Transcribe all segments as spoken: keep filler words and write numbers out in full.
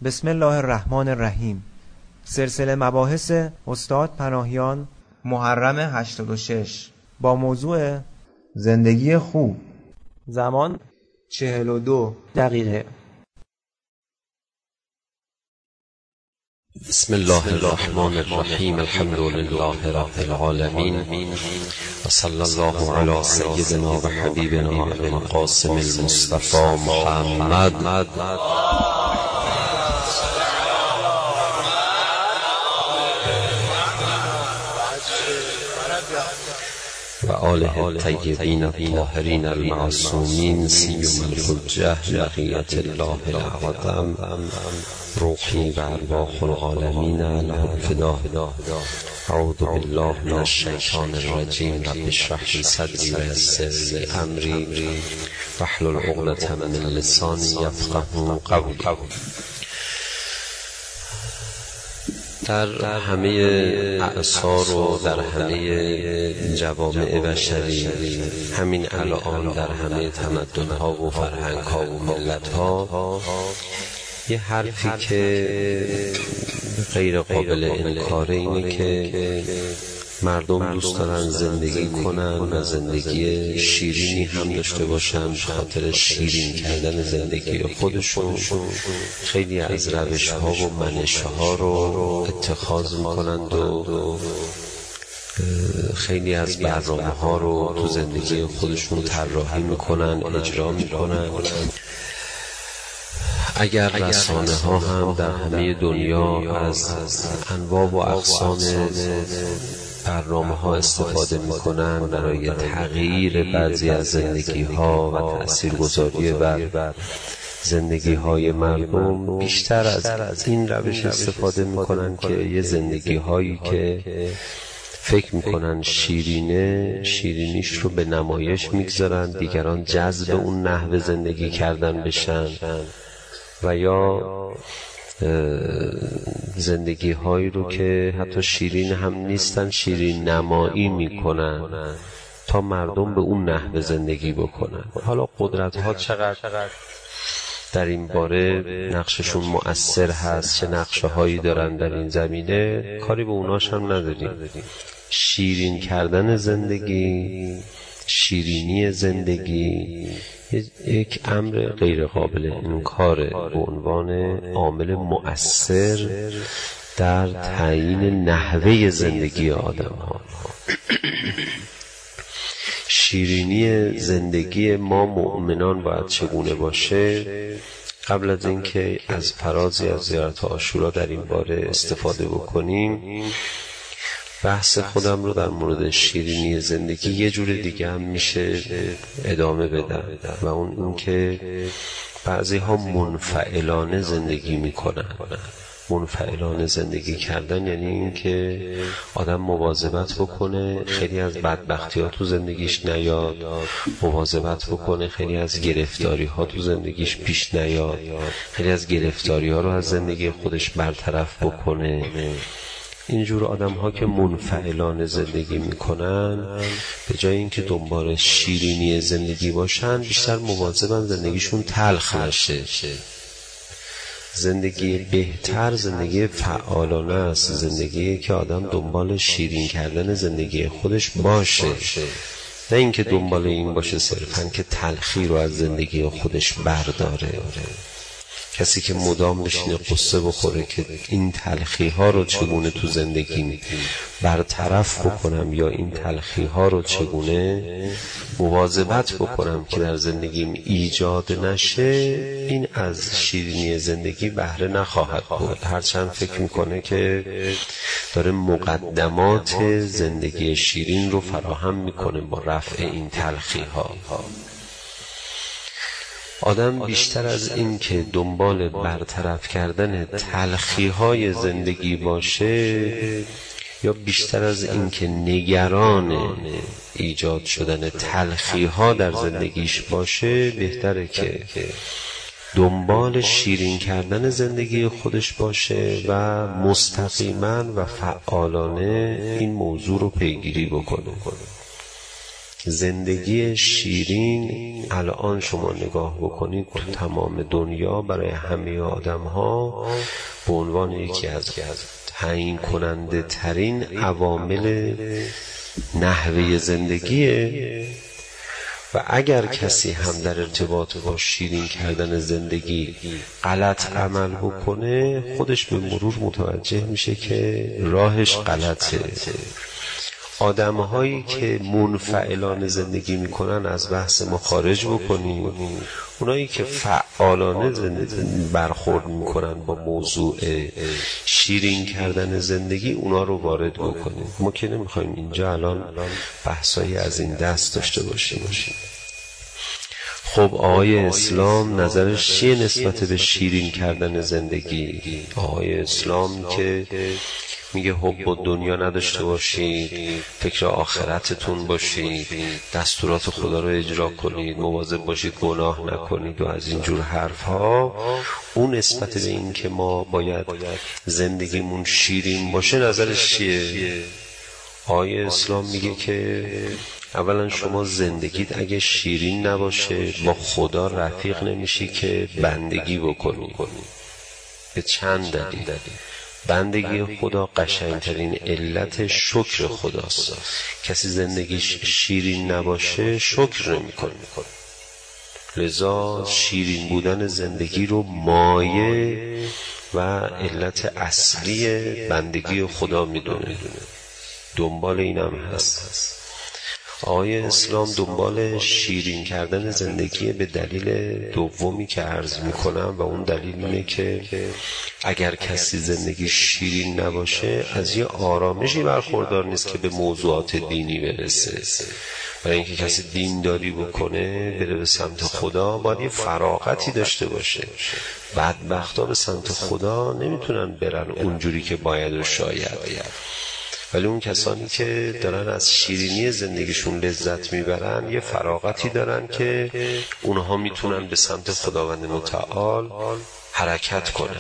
بسم الله الرحمن الرحیم. سلسله مباحث استاد پناهیان، محرم هشتاد و شش، با موضوع زندگی خوب. زمان چهل و دو دقیقه. بسم الله الرحمن الرحیم. الحمد لله رب العالمین و صلی الله علی سیدنا و حبیبنا ابی القاسم المصطفى محمد و آله الطیبین الطاهرین المعصومین سیما الحجة بقیة الله الاعظم روحی و ارواح العالمین لهم الفداء. اعوذ بالله من الشیطان الرجیم. رب اشرح لی صدری و یسر لی امری واحلل عقدة من لسانی یفقهوا قولی. در همه اعصار و در همه جوامع بشری، همین الان در همه تمدن‌ها و فرهنگ‌ها و ملت‌ها، یه حرفی که غیر قابل انکاره اینه که مردم دوست دارن زندگی کنن و زندگی شیرینی هم داشته باشن. به خاطر شیرین کردن زندگی خودشون خیلی از روش ها و منش ها رو اتخاذ میکنند و خیلی از برنامه ها رو تو زندگی خودشون طراحی میکنن، اجرا میکنن. اگر رسانه ها هم در همه دنیا از انواع و اقسام برنامه ها استفاده میکنن برای تغییر بعضی از زندگی ها و تاثیرگذاری بر زندگی های مردم، بیشتر از این روش استفاده میکنن که یه زندگی هایی که فکر میکنن شیرینه، شیرینیش رو به نمایش میگذارن، دیگران جذب اون نحوه زندگی کردن بشن، و یا زندگی هایی رو که حتی شیرین هم نیستن شیرین نمایی میکنن تا مردم به اون نحوه زندگی بکنن. حالا قدرت ها چقدر در این باره نقششون مؤثر هست، چه نقشه هایی دارن در این زمینه، کاری به اوناش هم نداریم. شیرین کردن زندگی، شیرینی زندگی یک امر غیر قابل انکاره به عنوان عامل مؤثر در تعیین نحوه زندگی آدم ها. شیرینی زندگی ما مؤمنان باید چگونه باشه؟ قبل از اینکه از فرازی از زیارت عاشورا در این باره استفاده بکنیم، بحث خودم رو در مورد شیرینی زندگی یه جور دیگه هم میشه ادامه بدم، و اون این که بعضی ها منفعلانه زندگی میکنن. منفعلانه زندگی کردن یعنی این که آدم مواظبت بکنه خیلی از بدبختی ها تو زندگیش نیاد، مواظبت بکنه خیلی از گرفتاری ها تو زندگیش پیش نیاد، خیلی از گرفتاری ها رو از زندگی خودش برطرف بکنه. اینجور آدم ها که منفعلانه زندگی میکنن، به جای اینکه دنبال شیرینی زندگی باشن، بیشتر مواظبن زندگیشون تلخ نشه. زندگی بهتر زندگی فعالانه است، زندگی که آدم دنبال شیرین کردن زندگی خودش باشه، نه اینکه دنبال این باشه صرفاً که تلخی رو از زندگی خودش برداره. کسی که مدام بشینه قصه بخوره که این تلخی ها رو چگونه تو زندگی برطرف بکنم، یا این تلخی ها رو چگونه مواظبت بکنم که در زندگیم ایجاد نشه، این از شیرینی زندگی بهره نخواهد بود، هرچند فکر میکنه که داره مقدمات زندگی شیرین رو فراهم میکنه با رفع این تلخی ها. آدم بیشتر از این که دنبال برطرف کردن تلخی های زندگی باشه، یا بیشتر از این که نگران ایجاد شدن تلخی ها در زندگیش باشه، بهتره که دنبال شیرین کردن زندگی خودش باشه و مستقیما و فعالانه این موضوع رو پیگیری بکنه. زندگی شیرین الان شما نگاه بکنید تو تمام دنیا برای همه آدم ها به عنوان یکی از تعیین کننده ترین عوامل نحوه زندگیه و اگر کسی هم در ارتباط با شیرین کردن زندگی غلط عمل بکنه خودش به مرور متوجه میشه که راهش غلطه. آدم هایی که منفعلانه زندگی میکنن از بحث ما خارج بکنیم، اونایی که فعالانه برخورد میکنن با موضوع شیرین کردن زندگی اونا رو وارد بکنیم. ما که نمیخوایم اینجا الان بحثایی از این دست داشته باشیم. خب آقای اسلام نظرش چیه نسبت به شیرین کردن زندگی؟ آقای اسلام که میگه حب و دنیا نداشته باشید، فکر آخرتتون باشید، دستورات خدا رو اجرا کنید، مواظب باشید گناه نکنید و از اینجور حرف ها. اون نسبت به این که ما باید زندگیمون شیرین باشه نظرش چیه؟ آیه اسلام میگه که اولا شما زندگیت اگه شیرین نباشه با خدا رفیق نمیشی که بندگی بکنی. به چند دلیل. بندگی خدا قشنگترین علت شکر خداست. کسی زندگیش شیرین نباشه شکر نمی‌کنه. لذا شیرین بودن زندگی رو مایه و علت اصلی بندگی خدا میدونه. دنبال اینم هست. آقای اسلام دنبال شیرین کردن زندگی به دلیل دومی که عرض میکنم و اون دلیل اینه که اگر کسی زندگی شیرین نباشه از یه آرامشی برخوردار نیست که به موضوعات دینی برسه. برای اینکه کسی دین داری بکنه بره به سمت خدا باید یه فراغتی داشته باشه. بدبختا به سمت خدا نمیتونن برن اونجوری که باید و شاید. ولی اون کسانی که دارن از شیرینی زندگیشون لذت میبرن یه فراغتی دارن که اونها میتونن به سمت خداوند متعال حرکت کنن.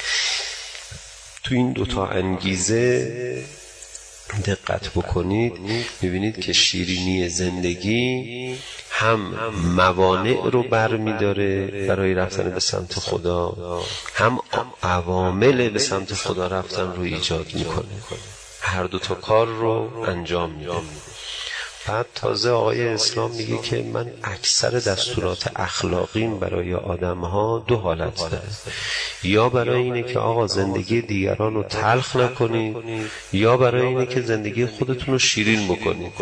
تو این دوتا انگیزه دقت بکنید میبینید که شیرینی زندگی هم موانع رو برمیداره برای رفتن به سمت خدا، هم عوامل به سمت خدا رفتن رو ایجاد میکنه. هر دو تا کار رو انجام میده. بعد تازه آقای اسلام میگه که من اکثر دستورات اخلاقیم برای آدم ها دو حالت داره. یا برای اینه که آقا زندگی دیگران رو تلخ نکنید، یا برای اینه که زندگی خودتون رو شیرین بکنید.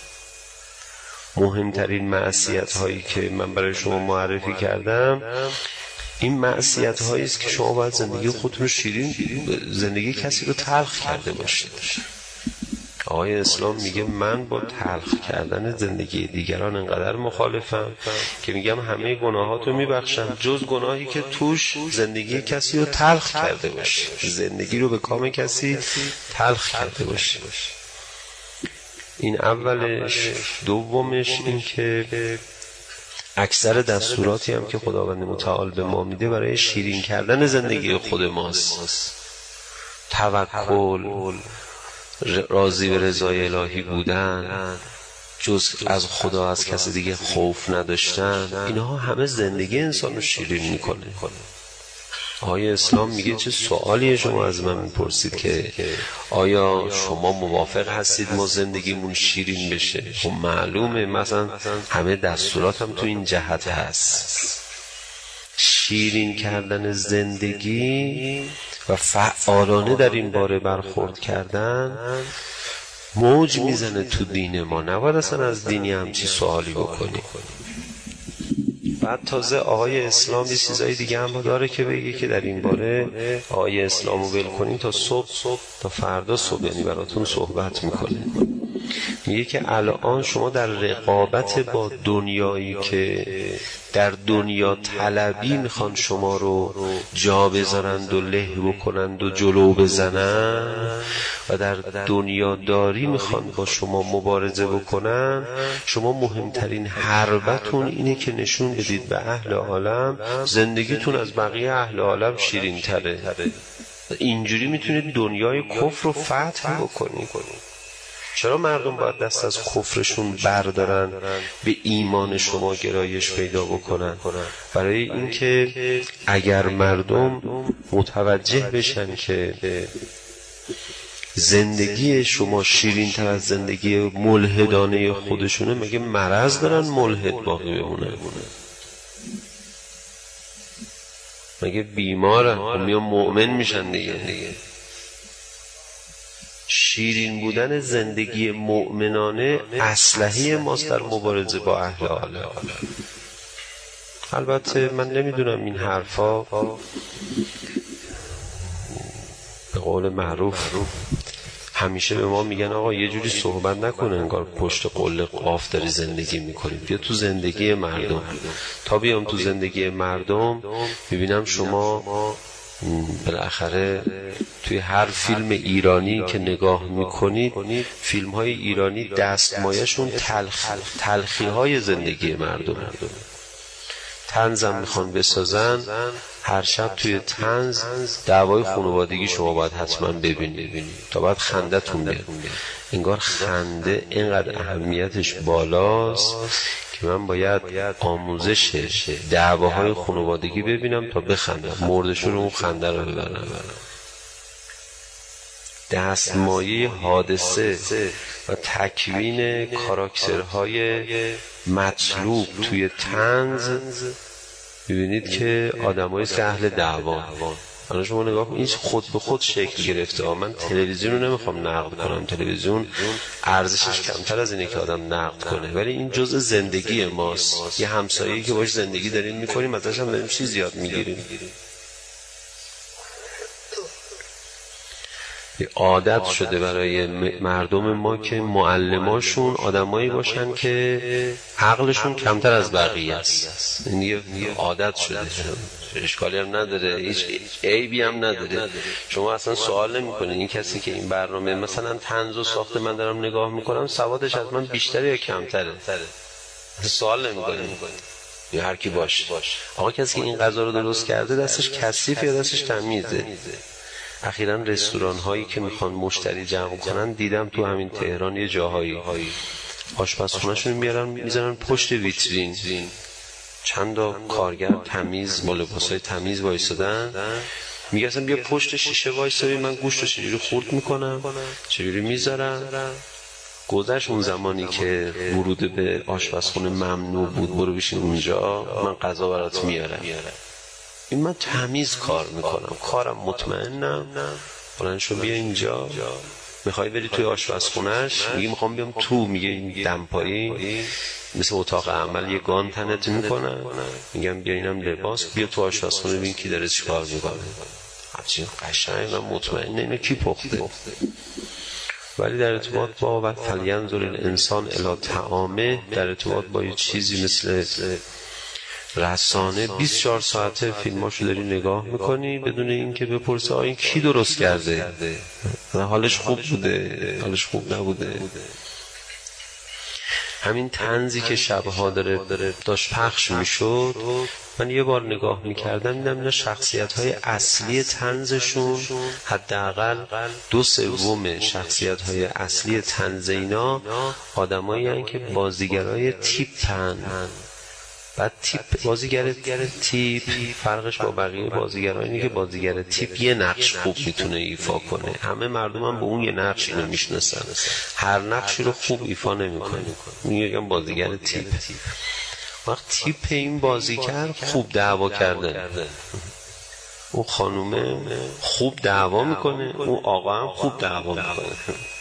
مهمترین معصیت هایی که من برای شما معرفی کردم این معصیت هایی است که شما باید زندگی خودتون رو شیرین، زندگی کسی رو تلخ کرده باشید. آقای اسلام میگه من با تلخ کردن زندگی دیگران انقدر مخالفم که میگم همه گناهاتو میبخشم جز گناهی که توش زندگی کسی رو تلخ کرده باشی، زندگی رو به کام کسی تلخ کرده باشی. این اولش. دومش این که اکثر دستوراتی هم که خداوند متعال به ما میده برای شیرین کردن زندگی خود ماست. توکل، راضی به رضای الهی بودن، جز از خدا از کسی دیگه خوف نداشتن، اینها همه زندگی انسان رو شیرین میکنه. آیا اسلام میگه چه سوالیه شما از من میپرسید که آیا شما موافق هستید ما زندگیمون شیرین بشه؟ خب معلومه مثلا همه دستورات هم تو این جهت هست. شیرین کردن زندگی و فعالانه در این باره برخورد کردن موج میزنه تو دین ما. نباید اصلا از دینی همچی سوالی بکنی. بعد تازه آقای اسلام یه چیزای دیگه هم داره که بگه که در این باره آقای اسلامو ول کنیم تا صبح صبح تا فردا صبح یعنی براتون صحبت میکنه. میگه که الان شما در رقابت با دنیایی که در دنیا طلبی میخوان شما رو جا بذارند و له بکنند و جلو بزنند و در دنیا داری میخوان با شما مبارزه بکنن، شما مهمترین حربتون اینه که نشون بدید به اهل عالم زندگیتون از بقیه اهل عالم شیرین تره. اینجوری میتونید دنیای کفر رو فتح بکنید. چرا مردم باید دست از کفرشون بردارن به ایمان شما گرایش پیدا بکنن؟ برای اینکه اگر مردم متوجه بشن که زندگی شما شیرین تر از زندگی ملحدانه خودشونه، مگه مرض دارن ملحد باقی بمونه؟ مگه بیمارن؟ میان مؤمن میشن دیگه. شیرین بودن زندگی مؤمنانه اسلحه ماست در مبارزه با اهل حال. البته من نمیدونم این حرفا به قول معروف همیشه به ما میگن آقا یه جوری صحبت نکنه انگار پشت قله قاف داری زندگی میکنی، بیا تو زندگی مردم. تا بیام تو زندگی مردم میبینم شما بالاخره توی هر فیلم ایرانی که نگاه میکنید، فیلم های ایرانی دستمایشون تلخ تلخی های زندگی مردم. طنزم میخوان بسازن، هر شب توی طنز دعوای خانوادگی شما باید حتما ببینید تا باید خندتون بیاد. انگار خنده اینقدر اهمیتش بالاست که من باید آموزش دعواهای خانوادگی ببینم تا بخندم، مردشون اون خنده رو ببرم. دستمایه حادثه و تکوین کاراکترهای مطلوب توی طنز ببینید که آدمایی که اهل دعوا. الان شما نگاه کنید این خود به خود شکل گرفته. من تلویزیون رو نمیخوام نقد کنم، تلویزیون ارزشش کمتر از اینه که آدم نقد کنه، ولی این جزء زندگی ماست. یه همسایه‌ای که باش زندگی داریم میکنیم، ازش هم داریم چیز یاد میگیریم. عادت شده برای مردم ما که معلماشون آدمایی باشن که عقلشون کمتر از بقیه است. این یه عادت شده، اشکالی هم نداره، هیچ عیبی هم نداره. شما اصلا سوال نمی‌کنید این کسی که این برنامه مثلا طنز و ساخته من دارم نگاه میکنم سوادش از من بیشتره یا کمتره؟ سوال نمی‌کنید یا هر کی باشه. آقا کسی که این غذا رو درست کرده دستش کثیف یا دستش تمیزه؟ اخیراً رستوران هایی که میخوان مشتری جمع کنن دیدم تو همین تهران یه جاهایی آشپزخونه‌شون میارن میذارن پشت ویترین، چند تا کارگر تمیز با لباسای تمیز وایسادن، میگن اصلا بیا پشت شیشه وایسا ببین من گوشت رو چجوری خورد میکنم، چجوری میذارم. گذشت اون زمانی که ورود به آشپزخونه ممنوع بود، برو بشین اونجا من غذا برات میارم. این من تمیز کار میکنم، کارم مطمئنم. بلند شو بیا اینجا، میخوای بری توی آشپزخونه‌اش، میگه میخوام بیام تو، میگه این دمپایی مثل اتاق عمل یه گان تنت میکنن، میگم بیا اینم لباس، بیا تو آشپزخونه ببین کی داره چی کار میکنه. همچین قشنگ من مطمئنم اینو کی پخته. ولی در ارتباط با و فلینظر الانسان الی طعامه، در ارتباط با یه چیزی مثل رسانه بیست و چهار ساعته فیلماشو داری نگاه میکنی بدون اینکه بپرسه آ این کی درست کرده، حالش خوب بوده حالش خوب نبوده. همین طنزی که شبها داره داشت پخش میشد، من یه بار نگاه میکردم دیدم اینا شخصیت‌های اصلی طنزشون، حداقل دو سوم شخصیت‌های اصلی طنز اینا آدمایی هستن که بازیگرای تیپن. بعد تیپ بازیگر تیپ فرقش با بقیه بازیگرها اینه که بازیگر تیپ یه نقش خوب میتونه ایفا کنه. همه مردم هم به اون یه نقش اینو میشناسن، هر نقشی رو خوب ایفا نمیکنه، میگن بازیگر تیپ. وقت تیپ این بازیگر خوب دعوا کرده، اون خانومه خوب دعوا میکنه، اون آقا هم خوب دعوا میکنه.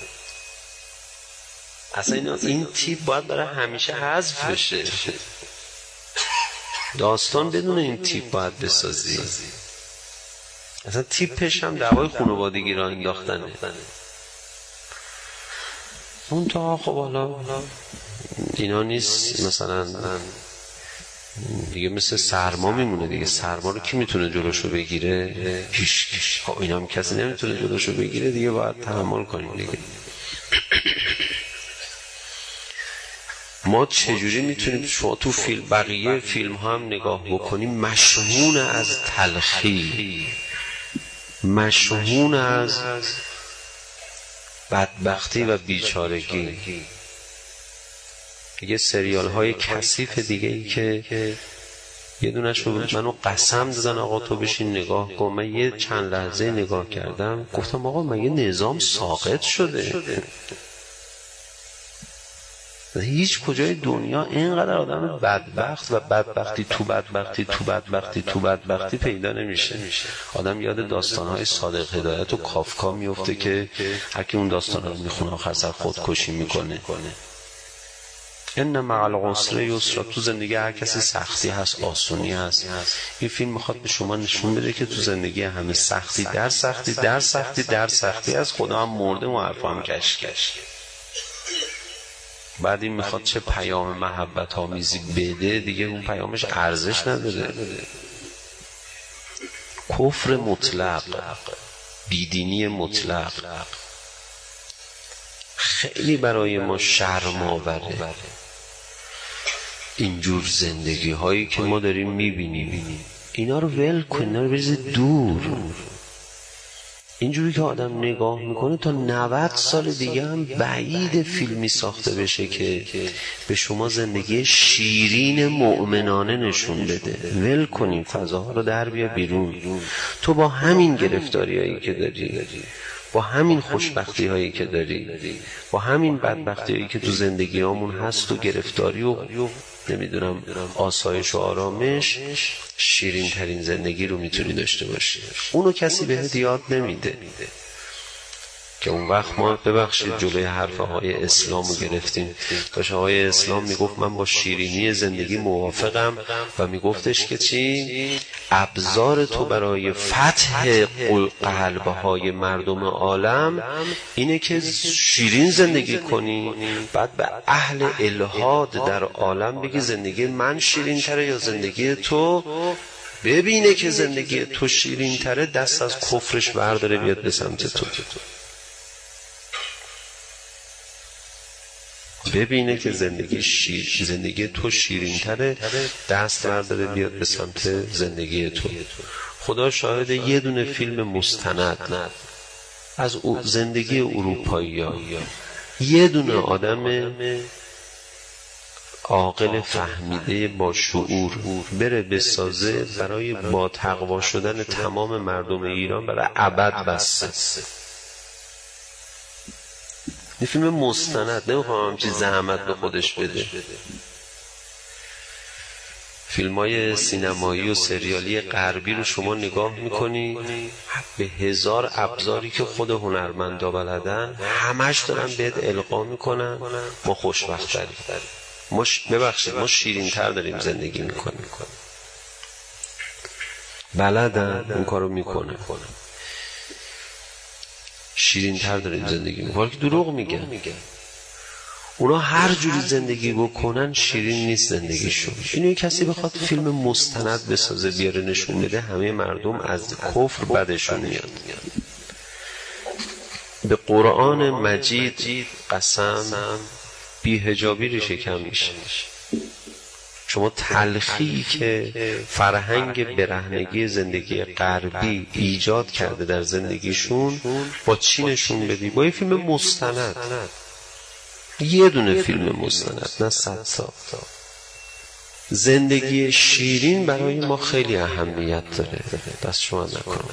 اصلا این تیپ باید برای همیشه حذف بشه. داستان بدون این تیپ باید بسازی. اصلا تیپش هم دعوای خانوادگی را انداختنه. اون تا خب حالا اینا نیست، مثلا دیگه مثل سرما میمونه دیگه. سرما رو کی میتونه جلوشو بگیره؟ هیچ. خب اینا هم کسی نمیتونه جلوشو بگیره دیگه، باید تحمل کنیم دیگه. ما چجوری میتونیم شما تو فیلم بقیه فیلم ها هم نگاه بکنیم مشمون از تلخی، مشمون از بدبختی و بیچارگی. یه سریال های کثیف دیگه ای که یه دونش رو منو قسم دادن آقا تو بشین نگاه کن. من یه چند لحظه نگاه کردم گفتم آقا من یه نظام ساقط شده. هیچ کجای دنیا اینقدر آدم بدبخت و بدبختی تو بدبختی تو بدبختی تو بدبختی پیدا نمیشه. آدم یاد داستانهای صادق هدایت و کافکا میفته که هر کی اون داستانا رو میخونه آخر سر خودکشی میکنه. ان مع العسر یسرا. تو زندگی هر کسی سختی هست، آسونی هست. این فیلم میخواد به شما نشون بده که تو زندگی همه سختی در سختی در سختی در سختی از خدا هم مرده و حرفا هم کش کش. بعد این میخواد چه پیام محبت آمیزی بده، دیگه اون پیامش ارزش نداره. کفر مطلق، بیدینی مطلق خیلی برای ما شرم آوره. اینجور زندگی هایی که ما داریم میبینیم اینا رو ول کن، اینا رو بریز دور. اینجوری که آدم نگاه میکنه تا نود سال دیگه هم بعید فیلمی ساخته بشه که به شما زندگی شیرین مؤمنانه نشون بده. ول کنیم فضاها رو، در بیا بیرون. تو با همین گرفتاری هایی که داری، با همین خوشبختی هایی که داری، با همین بدبختی هایی که تو زندگی همون هست و گرفتاری و نمیدونم آسایش و آرامش، شیرین ترین زندگی رو میتونی داشته باشی. اونو کسی بهت یاد نمیده که اون وقت ما ببخشید جلوی حرف آقای اسلام رو گرفتیم. داشت آقای اسلام میگفت من با شیرینی زندگی موافقم و میگفتش که چی؟ ابزار تو برای فتح قلبهای مردم عالم اینه که شیرین زندگی کنی، بعد به اهل الحاد در عالم بگی زندگی من شیرین تره یا زندگی تو. ببینه که زندگی تو شیرین تره، دست از کفرش برداره بیاد به سمت تو. ببینه که زندگی شیر زندگی تو شیرین تره، دست برداره بیاد به سمت زندگی تو. خدا شاهد یه دونه فیلم مستند از زندگی اروپایی ها، یه دونه آدم عاقل فهمیده با شعور بره بسازه برای با تقوا شدن تمام مردم ایران برای ابد بسته. این فیلم مستند، نمیخوام همچی زحمت به خودش بده. فیلم های سینمایی و سریالی غربی رو شما نگاه میکنی به هزار ابزاری که خود هنرمندا بلدن همش دارن بهت القا میکنن ما خوشبخت داریم، ما ش... ببخشید ما شیرین تر داریم زندگی میکنیم. بلدن اون کارو میکنه، شیرین تر داریم زندگی میکنن که دروغ میگن. اونا هر جوری زندگی بکنن شیرین نیست زندگیشون. اینو کسی بخواد فیلم مستند بسازه بیاره نشون بده همه مردم از کفر بدشون میاد. به قرآن مجید قسم بی حجابی ریشه کم میشه. شما تلخی که فرهنگ برهنگی زندگی غربی ایجاد کرده در زندگیشون با چی نشون بدی؟ با یه فیلم مستند، یه دونه فیلم مستند، نه صد تا. زندگی شیرین برای ما خیلی اهمیت داره، دست شما نکنم.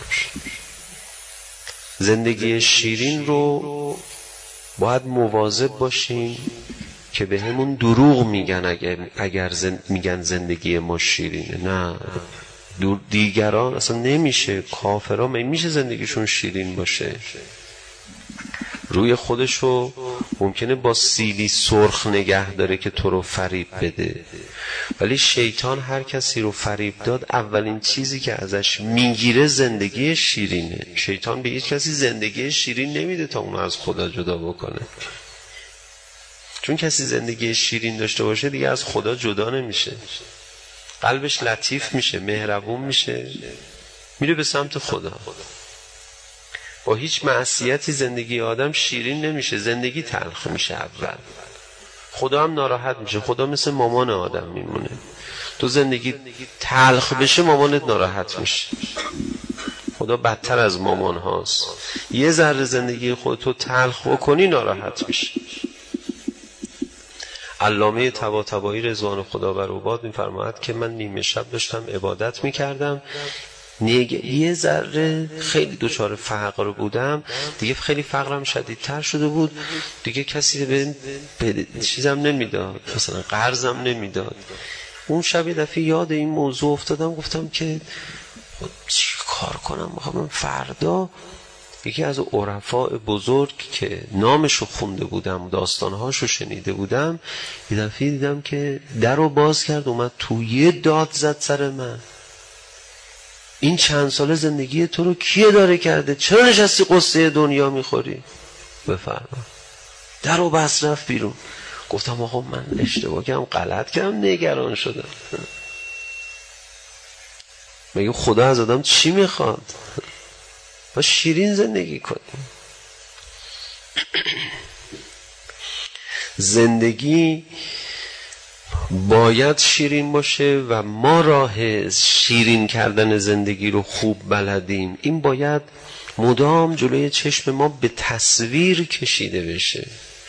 زندگی شیرین رو باید مواظب باشیم که به همون دروغ میگن اگر, اگر زن میگن زندگی ما شیرینه. نه، دیگران اصلا نمیشه، کافران میشه زندگیشون شیرین باشه. روی خودشو ممکنه با سیلی سرخ نگه داره که تو رو فریب بده، ولی شیطان هر کسی رو فریب داد اولین چیزی که ازش میگیره زندگی شیرینه. شیطان به هیچ کسی زندگی شیرین نمیده تا اونو از خدا جدا بکنه، چون کسی زندگی شیرین داشته باشه دیگه از خدا جدا نمیشه، قلبش لطیف میشه، مهربون میشه، میره به سمت خدا. با هیچ معصیتی زندگی آدم شیرین نمیشه، زندگی تلخ میشه اول. خدا هم ناراحت میشه، خدا مثل مامان آدم میمونه. تو زندگی تلخ بشه مامانت ناراحت میشه. خدا بدتر از مامان هاست. یه ذره زندگی خودتو تلخ بکنی ناراحت میشی. علامه طباطبایی رضوان خدا بر او باد میفرماید که من نیمه شب داشتم عبادت میکردم، یه ذره خیلی دچار فقر بودم، دیگه خیلی فقرم شدیدتر شده بود، دیگه کسی به, به چیزم نمیداد، مثلا قرضم نمیداد. اون شب یه دفعه یاد این موضوع افتادم، گفتم که چی کار کنم؟ میخوام فردا یکی از عرفاء بزرگ که نامشو خونده بودم، داستانهاشو شنیده بودم، یه دفعه دیدم که درو باز کرد، اومد تو، یه داد زد سر من. این چند سال زندگی تو رو کیه داره کرده؟ چرا نشستی قصه دنیا میخوری؟ بفرما. درو بس رفت بیرون. گفتم آقا من اشتباه کردم، غلط کردم، نگران شدم. میگه خدا از آدم چی میخواد؟ با شیرین زندگی کنیم. زندگی باید شیرین باشه و ما راه شیرین کردن زندگی رو خوب بلدیم. این باید مدام جلوی چشم ما به تصویر کشیده بشه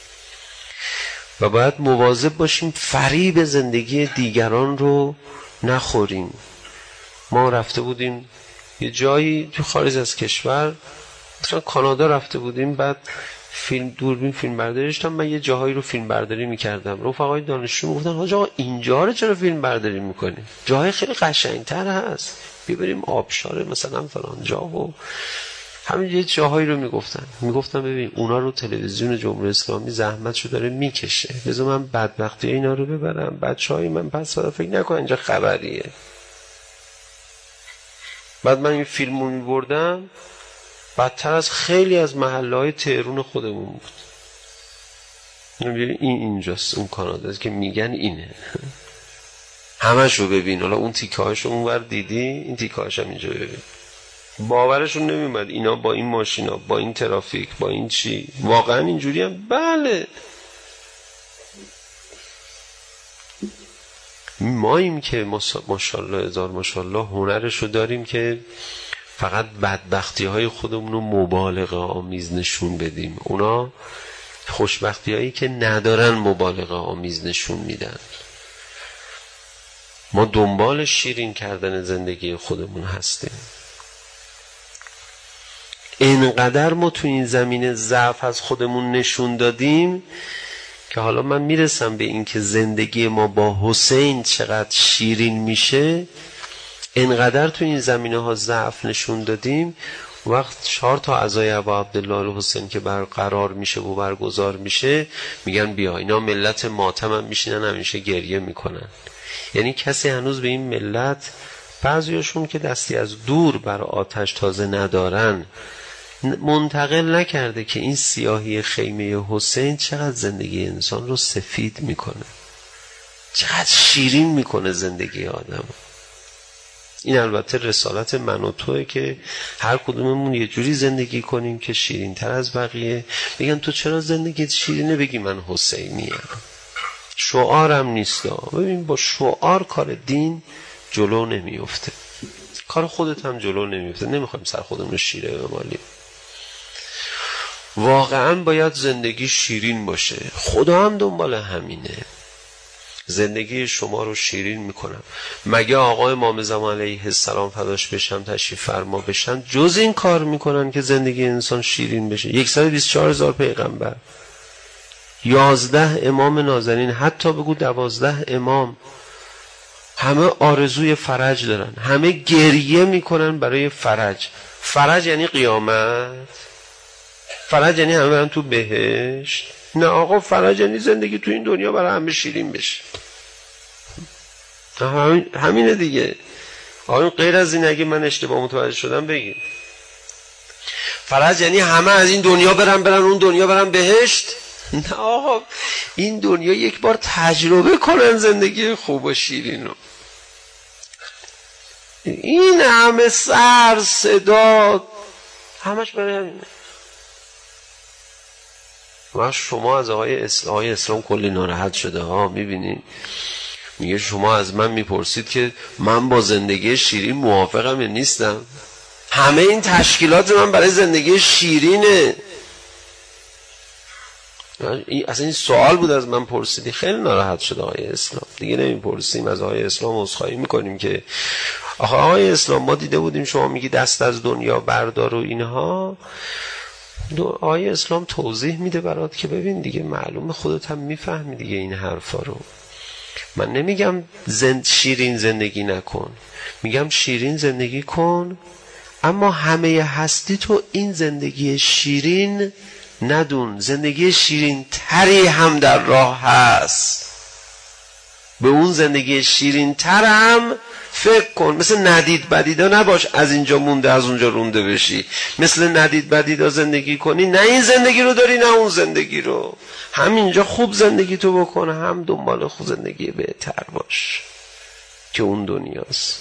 و باید مواظب باشیم فریب زندگی دیگران رو نخوریم. ما رفته بودیم یه جایی تو خارج از کشور، مثلا کانادا رفته بودیم، بعد فیلم دوربین فیلم برداری داشتم، من یه جاهایی رو فیلم برداری میکردم. رفقای دانشجو میگفتن حاج آقا اینجا رو چرا فیلم برداری میکنی؟ جاهای خیلی قشنگتر هست، ببریم آبشار مثلا فلان جا و همین یه جاهایی رو میگفتن. میگفتم ببین اونا رو تلویزیون جمهوری اسلامی زحمتشو داره میکشه، بذار من بدبختی اینا رو ببرم، بچهای من پس فردا فکر نکنن اینجا خبریه. بعد من این فیلمو میبردم، بدتر از خیلی از محله‌های تهران خودمون بود. این اینجاست، اون کاناداست که میگن اینه. همشو ببین، حالا اون تیکه‌هاشو اونور دیدی، این تیکه‌هاش هم اینجا ببین. باورشون نمیومد اینا با این ماشینا، با این ترافیک، با این چی واقعا اینجوری هم؟ بله. ماییم که ماشاءالله هزار ماشاءالله هنرشو داریم که فقط بدبختی های خودمون رو مبالغه آمیز نشون بدیم. اونا خوشبختی هایی که ندارن مبالغه آمیز نشون میدن. ما دنبال شیرین کردن زندگی خودمون هستیم. اینقدر ما تو این زمینه ضعف از خودمون نشون دادیم که حالا من میرسم به این که زندگی ما با حسین چقدر شیرین میشه. اینقدر تو این زمینه ها ضعف نشون دادیم، وقت چهار تا عزای ابا عبدالله الحسین که برقرار میشه و برگزار میشه، میگن بیا اینا ملت ماتم هم میشینن همیشه گریه میکنن. یعنی کسی هنوز به این ملت، بعضیاشون که دستی از دور بر آتش تازه ندارن، منتقل نکرده که این سیاهی خیمه حسین چقدر زندگی انسان رو سفید میکنه، چقدر شیرین میکنه زندگی آدم. این البته رسالت من و توئه که هر کدوممون یه جوری زندگی کنیم که شیرین تر از بقیه. بگن تو چرا زندگیت شیرینه؟ بگی من حسینیم. شعارم نیست. ببین با شعار کار دین جلو نمیفته، کار خودت هم جلو نمیفته. نمیخوایم سر خودمون رو شیره بمالیم. واقعا باید زندگی شیرین باشه. خدا هم دنبال همینه، زندگی شما رو شیرین میکنم. مگه آقای امام زمان علیه السلام فداش بشم تشریف فرما بشن جز این کار میکنن که زندگی انسان شیرین بشه؟ صد و بیست و چهار هزار پیغمبر، یازده امام نازنین، حتی بگو دوازده امام، همه آرزوی فرج دارن، همه گریه میکنن برای فرج. فرج یعنی قیامت؟ فرج یعنی همه برن تو بهشت؟ نه آقا، فرج یعنی زندگی تو این دنیا برای همه شیرین بشه. همین همینه دیگه. آقا غیر از این اگه من اشتباه متوجه شدم بگید. فرج یعنی همه از این دنیا برن برن اون دنیا برن بهشت؟ نه آقا، این دنیا یک بار تجربه کنن زندگی خوب و شیرین رو. این همه سر صدا همش برای همینه. و شما از آقای اسلام, آقای اسلام کلی ناراحت شده ها، میبینید میگه شما از من میپرسید که من با زندگی شیرین موافقم یا نیستم. همه این تشکیلات من برای زندگی شیرینه. اصلا این سوال بود از من پرسیدی، خیلی ناراحت شد آقای اسلام. دیگه نمیپرسیم از آقای اسلام، عذرخواهی میکنیم که آخه آقای اسلام ما دیده بودیم شما میگی دست از دنیا بردار و اینها. آقای اسلام توضیح میده برات که ببین دیگه معلومه خودت هم میفهمی دیگه این حرفا رو. من نمیگم زند شیرین زندگی نکن، میگم شیرین زندگی کن، اما همه هستی تو این زندگی شیرین ندون. زندگی شیرین تری هم در راه هست، به اون زندگی شیرین تر هم فکر کن. مثل ندید بدیدا نباش از اینجا مونده از اونجا رونده بشی. مثل ندید بدیدا زندگی کنی، نه این زندگی رو داری نه اون زندگی رو. هم اینجا خوب زندگی تو بکن، هم دنبال خوب زندگی بهتر باش که اون دنیاست.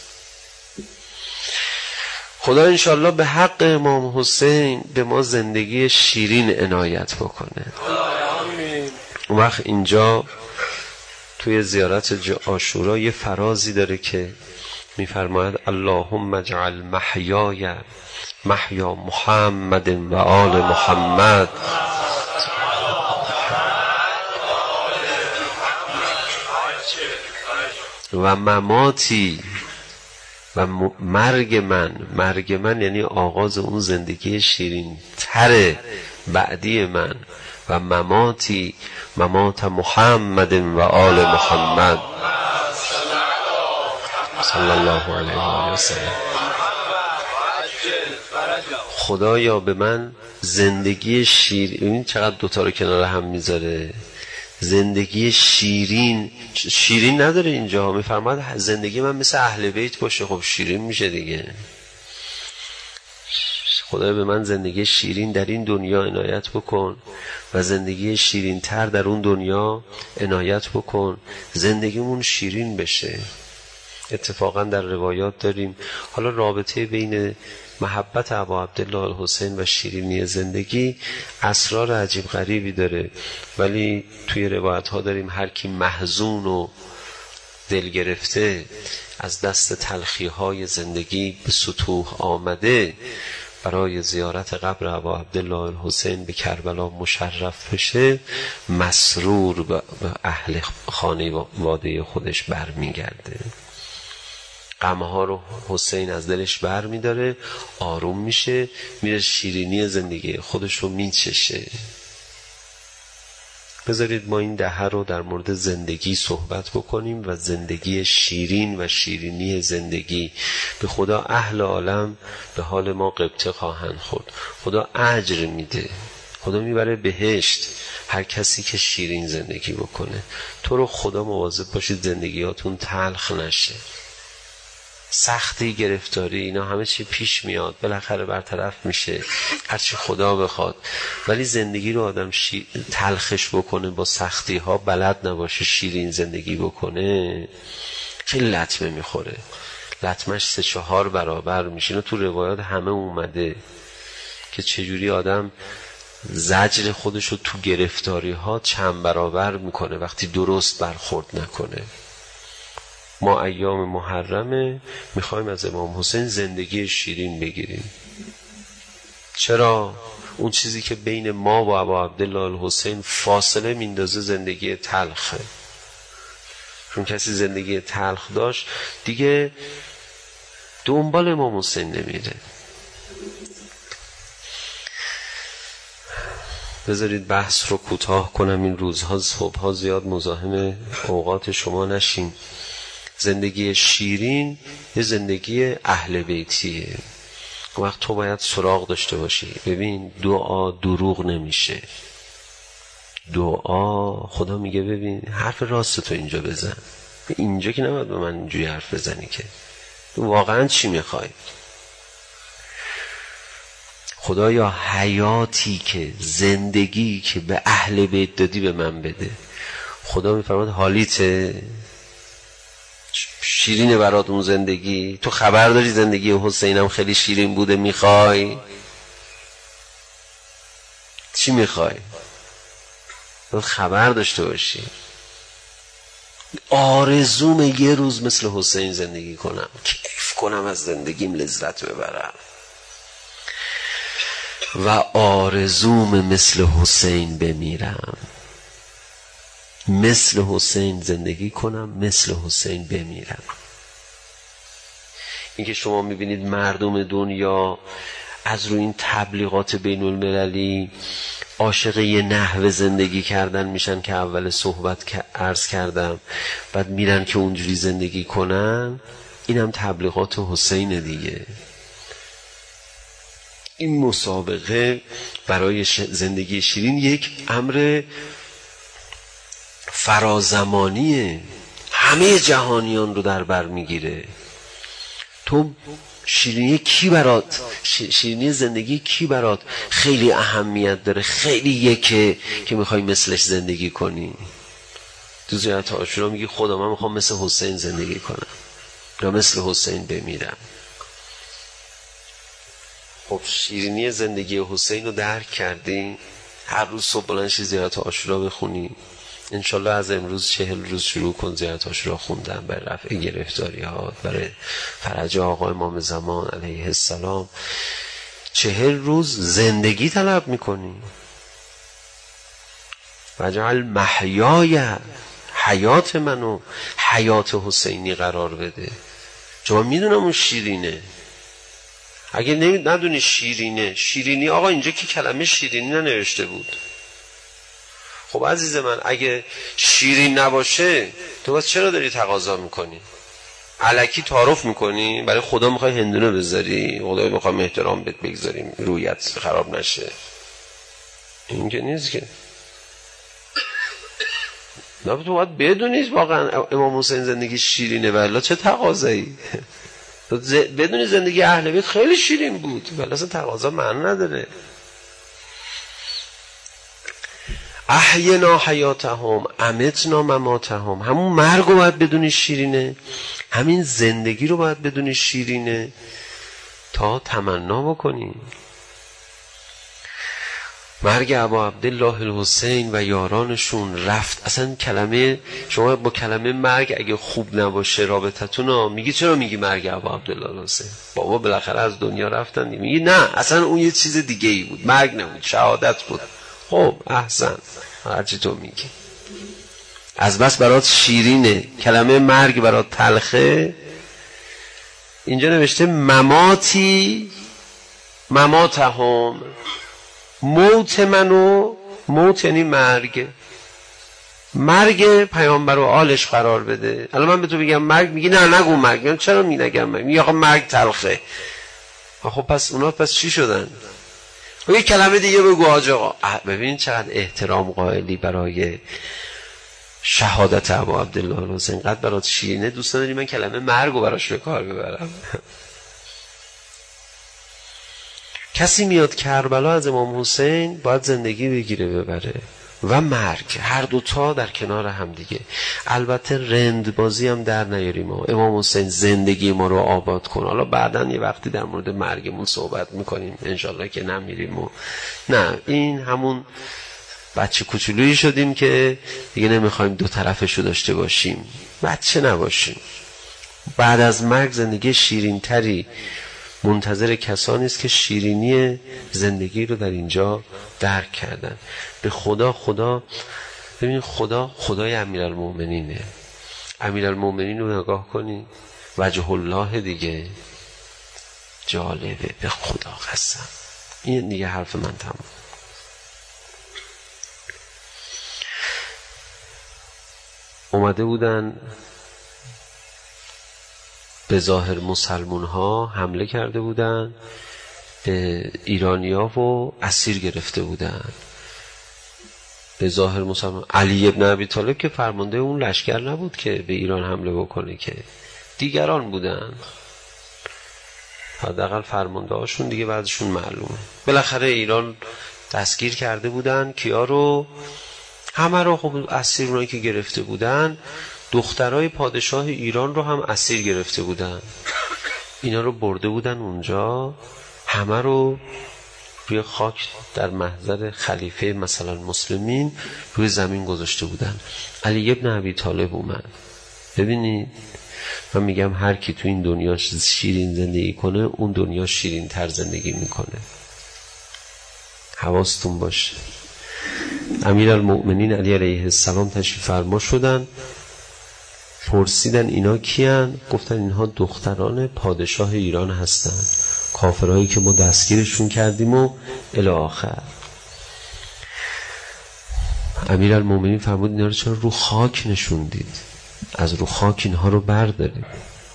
خدا انشالله به حق امام حسین به ما زندگی شیرین عنایت بکنه. اون وقت اینجا توی زیارت عاشورا یه فرازی داره که میفرماید اللهم اجعل محیای محیا محمد و آل محمد و مماتی و مرگ من. مرگ من یعنی آغاز اون زندگی شیرین تر بعدی من. و مماتی ممات محمد و آل محمد صلی الله علیه و سلم. خدایا به من زندگی شیرین، این چقدر دوتا رو کنار هم میذاره، زندگی شیرین. شیرین نداره اینجا، میفرماد زندگی من مثل اهل بیت باشه. خب شیرین میشه دیگه. خدایا به من زندگی شیرین در این دنیا عنایت بکن و زندگی شیرین تر در اون دنیا عنایت بکن، زندگیمون شیرین بشه. اتفاقا در روایات داریم، حالا رابطه بین محبت ابا عبدالله الحسین و شیرینی زندگی اسرار عجیب غریبی داره، ولی توی روایت ها داریم هر کی محزون و دل گرفته از دست تلخی های زندگی به سطوح آمده برای زیارت قبر ابا عبدالله الحسین به کربلا مشرف بشه، مسرور به اهل خانواده خودش برمیگرده. غمها رو حسین از دلش بر میداره، آروم میشه، میره شیرینی زندگی خودش رو میچشه. بذارید ما این دهه رو در مورد زندگی صحبت بکنیم و زندگی شیرین و شیرینی زندگی. به خدا اهل عالم به حال ما غبطه خواهند خورد. خدا اجر میده، خدا میبره بهشت هر کسی که شیرین زندگی بکنه. تو رو خدا مواظب باشید زندگیاتون تلخ نشه. سختی، گرفتاری، اینا همه چی پیش میاد، بالاخره برطرف میشه هرچی خدا بخواد. ولی زندگی رو آدم شی... تلخش بکنه، با سختی ها بلد نباشه شیرین زندگی بکنه، خیلی لطمه میخوره. لطمش سه چهار برابر میشه. اینو تو روایات همه اومده که چجوری آدم زجر خودش رو تو گرفتاری ها چند برابر میکنه وقتی درست برخورد نکنه. ما ایام محرمه میخوایم از امام حسین زندگی شیرین بگیریم. چرا؟ اون چیزی که بین ما و ابا عبدالله الحسین فاصله میندازه زندگی تلخه. چون کسی زندگی تلخ داشت دیگه دنبال امام حسین نمیره. بذارید بحث رو کوتاه کنم، این روزها صبحها زیاد مزاحم اوقات شما نشیم. زندگی شیرین یه زندگی اهل بیتیه. وقت تو باید سراغ داشته باشی. ببین دعا دروغ نمیشه. دعا خدا میگه ببین حرف راست تو اینجا بزن، اینجا که نباید به من اینجوری حرف بزنی که تو واقعا چی میخوای. خدایا حیاتی که زندگی که به اهل بیت دادی به من بده. خدا میفرماد حالیته شیرینه برات اون زندگی؟ تو خبر داری زندگی حسینم خیلی شیرین بوده؟ میخوای؟ چی میخوای؟ تو خبر داشته باشی. آرزوم یه روز مثل حسین زندگی کنم، کیف کنم، از زندگیم لذت ببرم. و آرزوم مثل حسین بمیرم، مثل حسین زندگی کنم، مثل حسین بمیرم. اینکه شما میبینید مردم دنیا از روی این تبلیغات بین المللی عاشق یه نحوه زندگی کردن میشن که اول صحبت عرض کردم، بعد میرن که اونجوری زندگی کنن، این هم تبلیغات حسین دیگه. این مسابقه برای زندگی شیرین یک امر فرازمانیه، همه جهانیان رو در بر میگیره. تو شیرینی کی برات، شیرینی زندگی کی برات خیلی اهمیت داره، خیلی یکه که میخوای مثلش زندگی کنی؟ تو زیارت عاشورا میگی خدا من میخوام مثل حسین زندگی کنم یا مثل حسین بمیرم. خب شیرینی زندگی حسین رو درک کردی؟ هر روز صبح بلند شی زیارت عاشورا بخونی. انشالله از امروز چهل روز شروع کن زیارت عاشورا خوندن برای رفع گرفتاریات، برای فرج آقا امام زمان علیه السلام. چهل روز زندگی طلب میکنی. وجعل محیای، حیات منو حیات حسینی قرار بده. چون میدونم اون شیرینه. اگه ندونی شیرینه، شیرینی آقا اینجا که کلمه شیرینی ننوشته بود. خب عزیز من اگه شیرین نباشه تو بس چرا داری تقاضا میکنی؟ الکی تعارف میکنی؟ برای خدا میخوای هندونه بذاری؟ خدا میخوای احترام بهت بگذاریم رویت خراب نشه؟ این که نیست که. نه تو باید بدونی واقعا امام حسین زندگی شیرینه، ولی چه تقاضایی؟ تو ز... بدونی زندگی اهل بیت خیلی شیرین بود، ولی اصلا تقاضا معنی نداره. احینا حیاتهم امتنا مماتهم، همون مرگ رو باید بدونی شیرینه، همین زندگی رو باید بدونی شیرینه تا تمنا بکنی. مرگ ابا عبدالله الحسین و یارانشون رفت. اصلا کلمه شما با کلمه مرگ اگه خوب نباشه رابطتون، میگی چرا میگی مرگ ابا عبدالله الحسین؟ بابا بالاخره از دنیا رفتن. میگی نه اصلا اون یه چیز دیگه ای بود، مرگ نبود، شهادت بود. خب احسن، هرچی تو میگی. از بس برات شیرینه، کلمه مرگ برات تلخه. اینجا نوشته مماتی مماتهم، موت منو، موت یعنی مرگ، مرگ پیامبر و آلش قرار بده. الان من به تو بگم مرگ، میگی نه نگو مرگ. من چرا می نگم مرگ؟ میگی آقا مرگ تلخه. خب پس اونا پس چی شدن؟ خب یه کلمه دیگه بگو آقا. ببین چقدر احترام قائلی برای شهادت ابا عبدالله الحسین. قد برات شیرینه، دوست نداری من کلمه مرگو براش به کار ببرم؟ کسی میاد کربلا از امام حسین باید زندگی بگیره ببره و مرگ، هر دوتا در کنار هم دیگه. البته رند بازی هم در نیاریم. امام حسین زندگی ما رو آباد کن. حالا بعداً یه وقتی در مورد مرگمون صحبت میکنیم انشالله که نمیریم و نه، این همون بچه کوچولویی شدیم که دیگه نمیخوایم دو طرفشو داشته باشیم، بچه نباشیم. بعد از مرگ زندگی شیرین تری منتظر کسانی است که شیرینی زندگی رو در اینجا درک کردن. به خدا خدا ببین، خدا خدای امیرالمومنینه. امیرالمومنین رو نگاه کنی، وجه الله دیگه. جالبه، به خدا قسم. این دیگه حرف من تمام. اومده بودن به ظاهر مسلمون ها حمله کرده بودن به ایرانیا و اسیر گرفته بودن. به ظاهر مسلمان علی ابن ابی طالب که فرمانده اون لشکر نبود که به ایران حمله بکنه، که دیگران بودن. حداقل فرمانده هاشون دیگه بعدشون معلومه. بالاخره ایران دستگیر کرده بودن کیا رو؟ همه رو. خب اسیر اونایی که گرفته بودن، دخترای پادشاه ایران رو هم اسیر گرفته بودن. اینا رو برده بودن اونجا، همه رو روی خاک در محضر خلیفه مثلا مسلمین روی زمین گذاشته بودن. علی ابن ابی طالب اومد. ببینید من میگم هر کی تو این دنیا شیرین زندگی کنه، اون دنیا شیرین تر زندگی میکنه. حواستون باشه. امیرالمؤمنین علی علیه السلام تشریف فرما شدن، پرسیدن اینا کیان؟ گفتن اینها دختران پادشاه ایران هستن، کافرهایی که ما دستگیرشون کردیم و الی آخر. امیرالمؤمنین فرمود اینا رو چرا رو خاک نشوندید؟ از رو خاک اینها رو بردارید.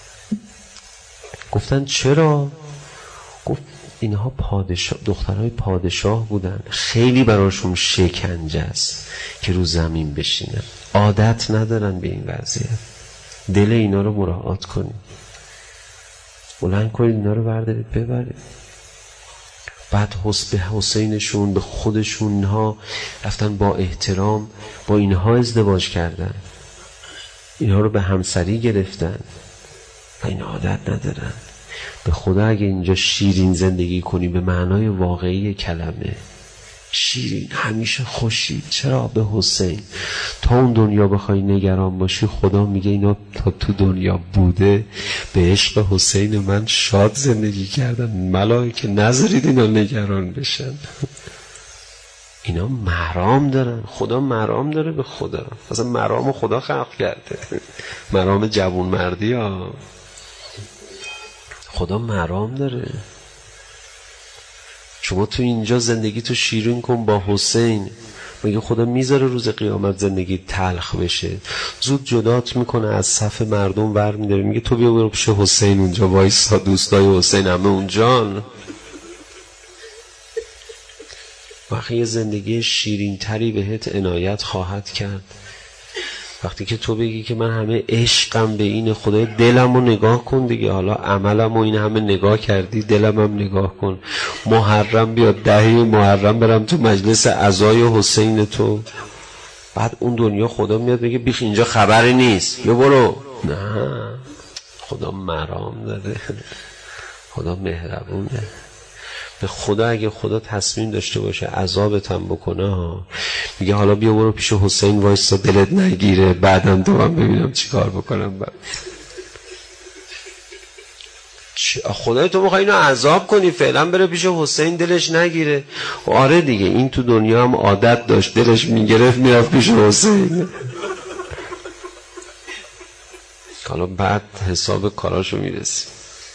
گفتن چرا؟ گفت اینها پادشاه، دخترهای پادشاه بودن، خیلی براشون شکنجه است که رو زمین بشینن، عادت ندارن به این وضعیت. دل اینا رو مراعات کنید، بلند کنید اینا رو بردارید ببرید. بعد حس به حسینشون، به خودشون، اینها رفتن با احترام با اینها ازدواج کردن، اینها رو به همسری گرفتن و این عادت ندارن. به خدا اگه اینجا شیرین زندگی کنی به معنای واقعی کلمه، شیرین، همیشه خوشی. چرا؟ به حسین. تا اون دنیا بخوای نگران باشی، خدا میگه اینا تا تو دنیا بوده به عشق حسین من شاد زندگی کردن، ملائکه نذارید اینا نگران بشن. اینا مرام دارن، خدا مرام داره به خدا. اصلا مرام خدا خلق کرده، مرام جوون مردی ها، خدا مرام داره. شما تو اینجا زندگی تو شیرین کن با حسین، میگه خدا میذاره روز قیامت زندگی تلخ بشه، زود جدات میکنه از صف مردم ور میداره، میگه تو بیا برو پیش حسین اونجا وایسا، دوستای حسین همه اونجان. وقتی یه زندگی شیرین تری بهت عنایت خواهد کرد. وقتی که تو بگی که من همه عشقم به این، خدای دلم رو نگاه کن دیگه، حالا عملم رو این همه نگاه کردی، دلم هم نگاه کن. محرم بیاد، دهه محرم برم تو مجلس عزای حسین تو، بعد اون دنیا خدا میاد بگه بیخ اینجا خبری نیست یا برو. نه، خدا مرام داره، خدا مهربونه. به خدا اگه خدا تصمیم داشته باشه عذابت هم بکنه، میگه حالا بیا برو پیش حسین وایسا دلت نگیره، بعدم تو هم ببینم چی کار بکنم. بعد خدای تو میخوای اینو عذاب کنی، فعلا بره پیش حسین دلش نگیره. آره دیگه، این تو دنیا هم عادت داشت، دلش میگرفت میرفت پیش حسین. حالا بعد حساب کاراشو میرسیم.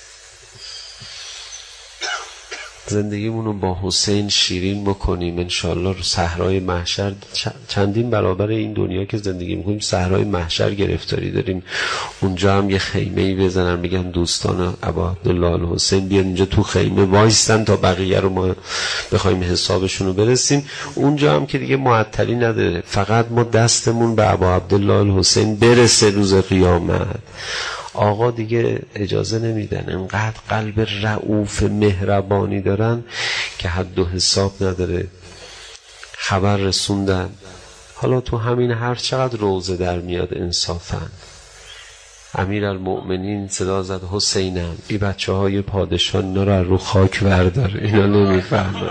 زندگیمونو با حسین شیرین بکنیم انشالله. رو صحرای محشر چندین برابر این دنیا که زندگی میکنیم صحرای محشر گرفتاری داریم. اونجا هم یه خیمه‌ای بزنن، میگن دوستان ابا عبدالله الحسین بیان اینجا تو خیمه وایستن تا بقیه رو ما بخوایم حسابشون رو برسیم. اونجا هم که دیگه معطلی نداره، فقط ما دستمون به ابا عبدالله الحسین برسه روز قیامت. آقا دیگه اجازه نمیدن، انقدر قلب رؤوف مهربانی دارن که حد و حساب نداره. خبر رسوندن، حالا تو همین هر چقدر روزه در میاد انصافا. امیرالمؤمنین صدا زد حسینم، این بچه های پادشاه اینا رو رو خاک بردار، اینا نمیفهمن.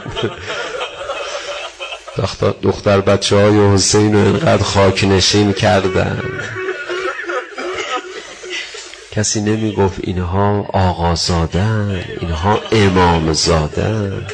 دختر, دختر بچه های حسین رو اینقدر خاک نشین کردن، کسی نمی گفت اینها آقا زادن، اینها امام زادن.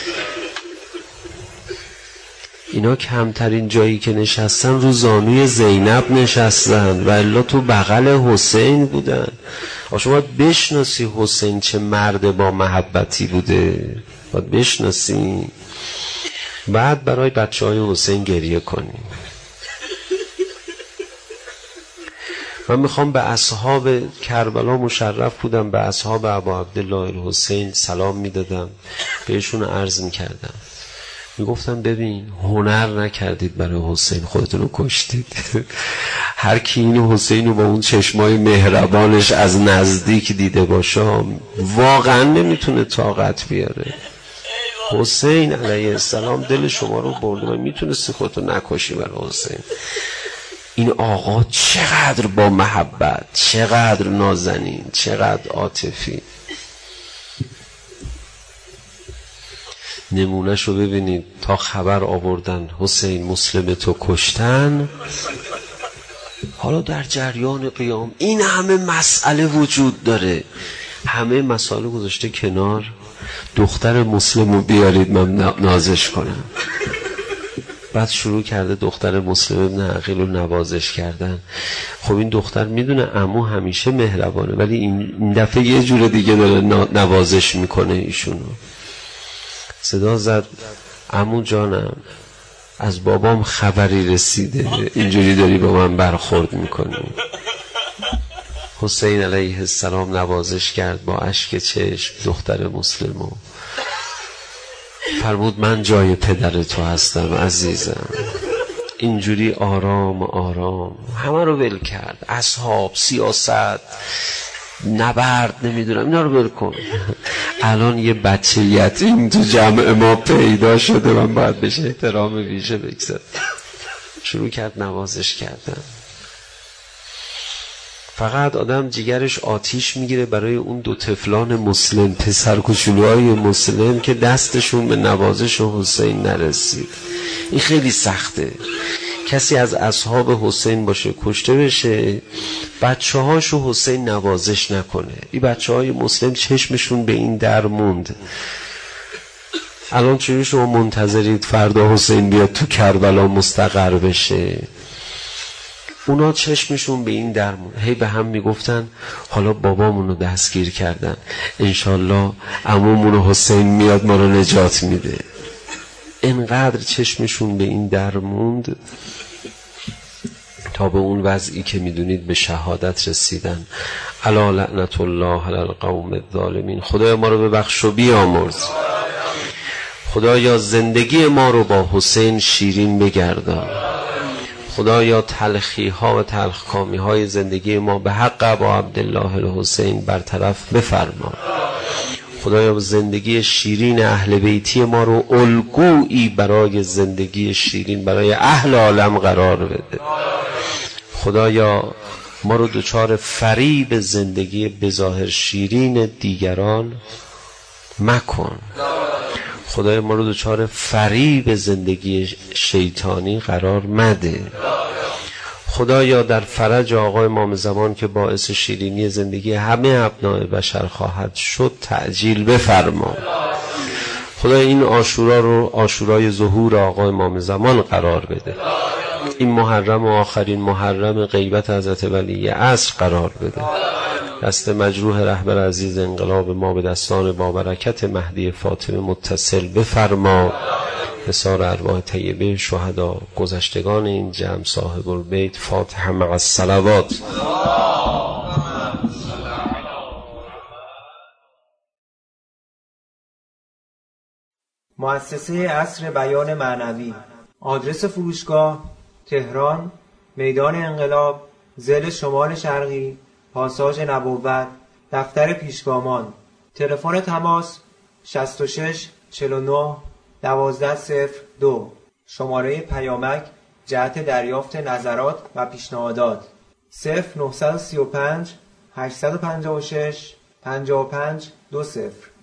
اینا کمترین جایی که نشستن رو زانوی زینب نشستن و الا تو بغل حسین بودن. شما باید بشناسی حسین چه مرد با محبتی بوده، باید بشناسی، بعد برای بچه های حسین گریه کنی. من میخوام به اصحاب کربلا مشرف بودم، به اصحاب ابا عبدالله الحسین سلام میدادم، بهشون عرض میکردم، میگفتم ببین هنر نکردید برای حسین، خودتون رو کشتید. هر کی این حسین رو با اون چشمای مهربانش از نزدیک دیده باشه واقعا نمیتونه طاقت بیاره. حسین علیه السلام دل شما رو برده، من میتونستی خودتو نکشی برای حسین. این آقا چقدر با محبت، چقدر نازنین، چقدر عاطفی. نمونهش رو ببینید، تا خبر آوردن حسین مسلم تو کشتن، حالا در جریان قیام این همه مسئله وجود داره، همه مسائل گذاشته کنار، دختر مسلم رو بیارید من نازش کنم. بعد شروع کرده دختر مسلم ابن عقیل رو نوازش کردن. خب این دختر میدونه عمو همیشه مهربانه، ولی این دفعه یه جور دیگه داره نوازش میکنه ایشونو. صدا زد عمو جانم از بابام خبری رسیده، اینجوری داری با من برخورد میکنی. حسین علیه السلام نوازش کرد با اشک چشم دختر مسلمو. فرمود من جای پدر تو هستم عزیزم. اینجوری آرام آرام همه رو ول کرد. اصحاب، سیاست، نبرد، نمیدونم اینا رو ول کن. الان یه بچه یتیم تو جمع ما پیدا شده، من باید بهش احترام ویژه بگذارم. شروع کرد نوازش کردن. فقط آدم جیگرش آتیش میگیره برای اون دو طفلان مسلم، پسر کوچولوهای مسلم که دستشون به نوازش حسین نرسید. این خیلی سخته. کسی از اصحاب حسین باشه کشته بشه، بچه هاشو حسین نوازش نکنه. این بچه های مسلم چشمشون به این در موند. الان چجوری شما منتظرید فردا حسین بیاد تو کربلا مستقر بشه؟ اونا چشمشون به این درمون. هی به هم میگفتن حالا بابامونو دستگیر کردن، انشالله عمومونو حسین میاد ما رو نجات میده. انقدر چشمشون به این درموند تا به اون وضعی که میدونید به شهادت رسیدن. الا لعنت الله علی القوم الظالمین. خدایا ما رو ببخش و بیامرز. خدایا زندگی ما رو با حسین شیرین بگردان. خدایا تلخی ها و تلخ کامی های زندگی ما به حق ابا عبدالله الحسین برطرف بفرما. خدایا زندگی شیرین اهل بیتی ما رو الگویی برای زندگی شیرین برای اهل عالم قرار بده. خدایا ما رو دچار فریب زندگی بظاهر شیرین دیگران مکن. خدای ما رو دچار فریب زندگی شیطانی قرار مده. خدایا در فرج آقای امام زمان که باعث شیرینی زندگی همه ابناء بشر خواهد شد تعجیل بفرما. خدای این عاشورا رو عاشورای ظهور آقای امام زمان قرار بده. این محرم و آخرین محرم غیبت حضرت ولی عصر قرار بده. دست مجروح رهبر عزیز انقلاب ما به دستان با برکت مهدی فاطمه متصل بفرما. حصار ارواح طیبه شهدا گذشتگان این جمع صاحب البیت. فاتحه مع الصلوات. مؤسسه عصر بیان معنوی. آدرس فروشگاه تهران، میدان انقلاب، ضلع شمال شرقی، پاساژ نبوت، دفتر پیشگامان. تلفن تماس شصت و شش چهل و نه دوازده صفر دو. شماره پیامک جهت دریافت نظرات و پیشنهادات صفر نه سه پنج هشت پنج شش پنج پنج دو صفر.